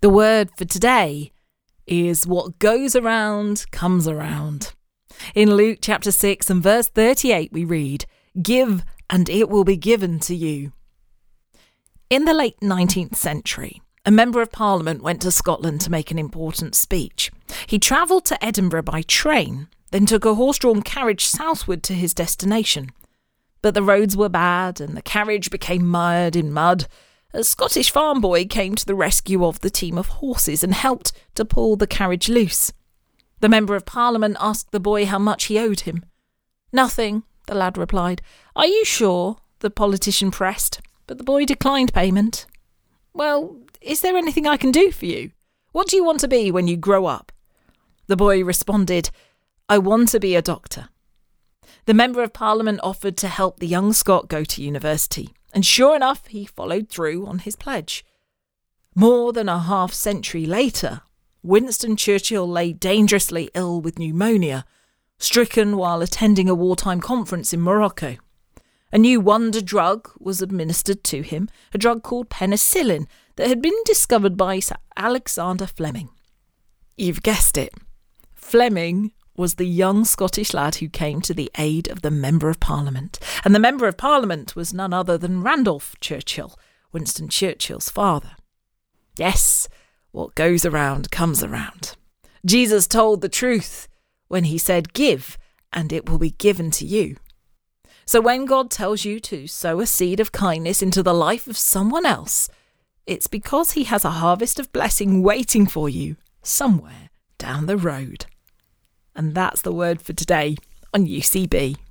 The word for today is what goes around comes around. In Luke chapter 6 and verse 38 we read, "Give and it will be given to you." In the late 19th century, a member of Parliament went to Scotland to make an important speech. He travelled to Edinburgh by train, then took a horse-drawn carriage southward to his destination. But the roads were bad and the carriage became mired in mud. A Scottish farm boy came to the rescue of the team of horses and helped to pull the carriage loose. The Member of Parliament asked the boy how much he owed him. "Nothing," the lad replied. "Are you sure?" the politician pressed, but the boy declined payment. "Well, is there anything I can do for you? What do you want to be when you grow up?" The boy responded, "I want to be a doctor." The Member of Parliament offered to help the young Scot go to university, and sure enough, he followed through on his pledge. More than a half-century later, Winston Churchill lay dangerously ill with pneumonia, stricken while attending a wartime conference in Morocco. A new wonder drug was administered to him, a drug called penicillin that had been discovered by Sir Alexander Fleming. You've guessed it. Fleming was the young Scottish lad who came to the aid of the Member of Parliament. And the Member of Parliament was none other than Randolph Churchill, Winston Churchill's father. Yes, what goes around comes around. Jesus told the truth when he said, "Give, and it will be given to you." So when God tells you to sow a seed of kindness into the life of someone else, it's because he has a harvest of blessing waiting for you somewhere down the road. And that's the word for today on UCB.